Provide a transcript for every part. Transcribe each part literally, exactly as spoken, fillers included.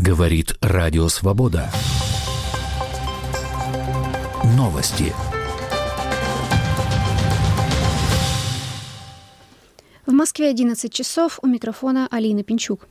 Говорит Радио Свобода. Новости. В Москве одиннадцать часов, у микрофона Алина Пинчук.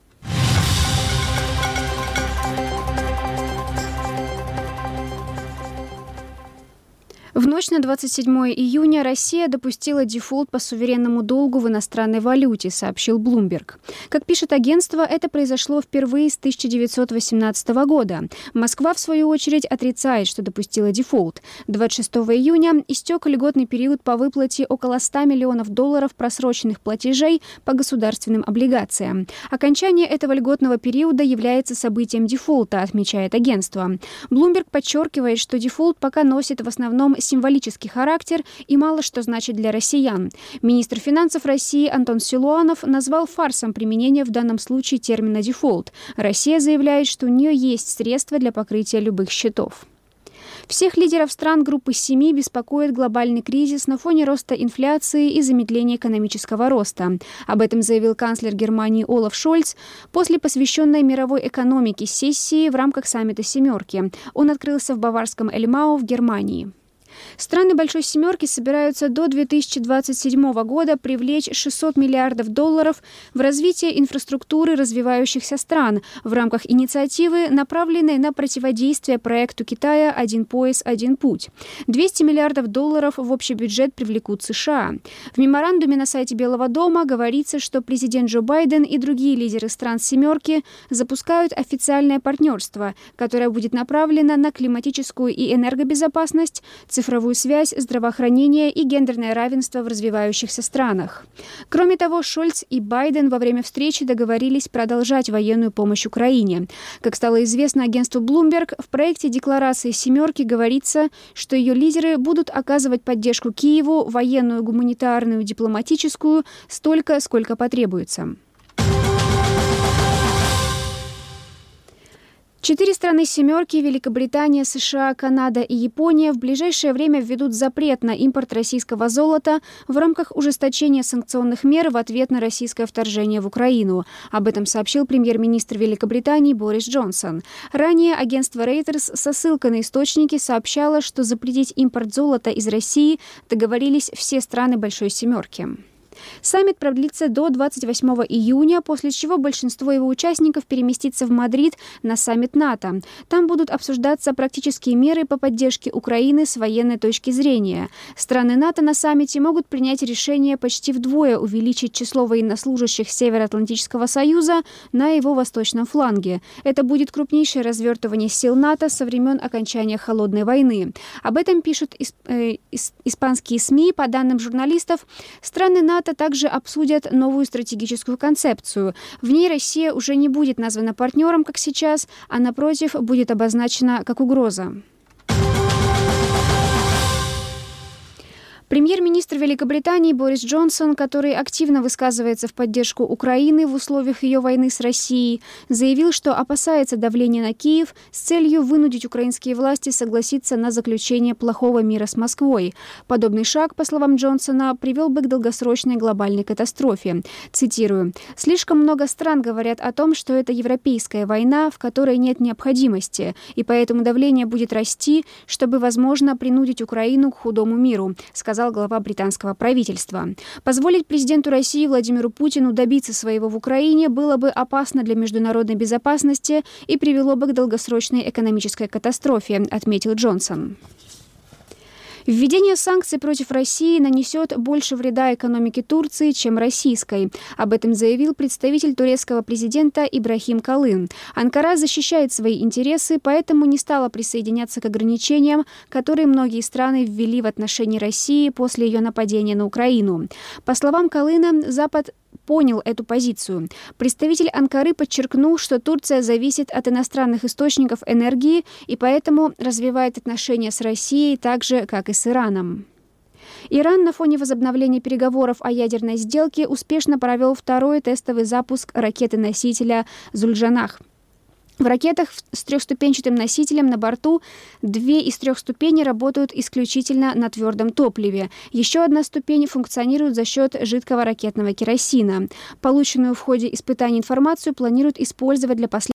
В ночь на двадцать седьмое июня Россия допустила дефолт по суверенному долгу в иностранной валюте, сообщил Bloomberg. Как пишет агентство, это произошло впервые с тысяча девятьсот восемнадцатого года. Москва, в свою очередь, отрицает, что допустила дефолт. двадцать шестого июня истек льготный период по выплате около ста миллионов долларов просроченных платежей по государственным облигациям. Окончание этого льготного периода является событием дефолта, отмечает агентство. Bloomberg подчеркивает, что дефолт пока носит в основном символический характер и мало что значит для россиян. Министр финансов России Антон Силуанов назвал фарсом применение в данном случае термина «дефолт». Россия заявляет, что у нее есть средства для покрытия любых счетов. Всех лидеров стран группы семи беспокоит глобальный кризис на фоне роста инфляции и замедления экономического роста. Об этом заявил канцлер Германии Олаф Шольц после посвященной мировой экономике сессии в рамках саммита «семерки». Он открылся в баварском Эльмау в Германии. Страны Большой Семерки собираются до две тысячи двадцать седьмого года привлечь шестьсот миллиардов долларов в развитие инфраструктуры развивающихся стран в рамках инициативы, направленной на противодействие проекту Китая «Один пояс, один путь». двести миллиардов долларов в общий бюджет привлекут США. В меморандуме на сайте Белого дома говорится, что президент Джо Байден и другие лидеры стран «семерки» запускают официальное партнерство, которое будет направлено на климатическую и энергобезопасность, цифровую связь, здравоохранение и гендерное равенство в развивающихся странах. Кроме того, Шольц и Байден во время встречи договорились продолжать военную помощь Украине. Как стало известно агентству Bloomberg, в проекте декларации «семерки» говорится, что ее лидеры будут оказывать поддержку Киеву, военную, гуманитарную, дипломатическую, столько, сколько потребуется. Четыре страны «семерки» – Великобритания, США, Канада и Япония – в ближайшее время введут запрет на импорт российского золота в рамках ужесточения санкционных мер в ответ на российское вторжение в Украину. Об этом сообщил премьер-министр Великобритании Борис Джонсон. Ранее агентство Reuters со ссылкой на источники сообщало, что запретить импорт золота из России договорились все страны Большой Семерки. Саммит продлится до двадцать восьмого июня, после чего большинство его участников переместится в Мадрид на саммит НАТО. Там будут обсуждаться практические меры по поддержке Украины с военной точки зрения. Страны НАТО на саммите могут принять решение почти вдвое увеличить число военнослужащих Североатлантического союза на его восточном фланге. Это будет крупнейшее развертывание сил НАТО со времен окончания Холодной войны. Об этом пишут исп... э, испанские СМИ. По данным журналистов, страны НАТО также обсудят новую стратегическую концепцию. В ней Россия уже не будет названа партнером, как сейчас, а, напротив, будет обозначена как угроза. Премьер-министр Великобритании Борис Джонсон, который активно высказывается в поддержку Украины в условиях ее войны с Россией, заявил, что опасается давления на Киев с целью вынудить украинские власти согласиться на заключение плохого мира с Москвой. Подобный шаг, по словам Джонсона, привел бы к долгосрочной глобальной катастрофе. Цитирую: «Слишком много стран говорят о том, что это европейская война, в которой нет необходимости, и поэтому давление будет расти, чтобы, возможно, принудить Украину к худому миру», сказал глава британского правительства. Позволить президенту России Владимиру Путину добиться своего в Украине было бы опасно для международной безопасности и привело бы к долгосрочной экономической катастрофе, отметил Джонсон. Введение санкций против России нанесет больше вреда экономике Турции, чем российской. Об этом заявил представитель турецкого президента Ибрахим Калын. Анкара защищает свои интересы, поэтому не стала присоединяться к ограничениям, которые многие страны ввели в отношении России после ее нападения на Украину. По словам Калына, Запад понял эту позицию. Представитель Анкары подчеркнул, что Турция зависит от иностранных источников энергии и поэтому развивает отношения с Россией так же, как и с Ираном. Иран на фоне возобновления переговоров о ядерной сделке успешно провел второй тестовый запуск ракеты-носителя «Зульджанах». В ракетах с трехступенчатым носителем на борту две из трех ступеней работают исключительно на твердом топливе. Еще одна ступень функционирует за счет жидкого ракетного керосина. Полученную в ходе испытаний информацию планируют использовать для последующих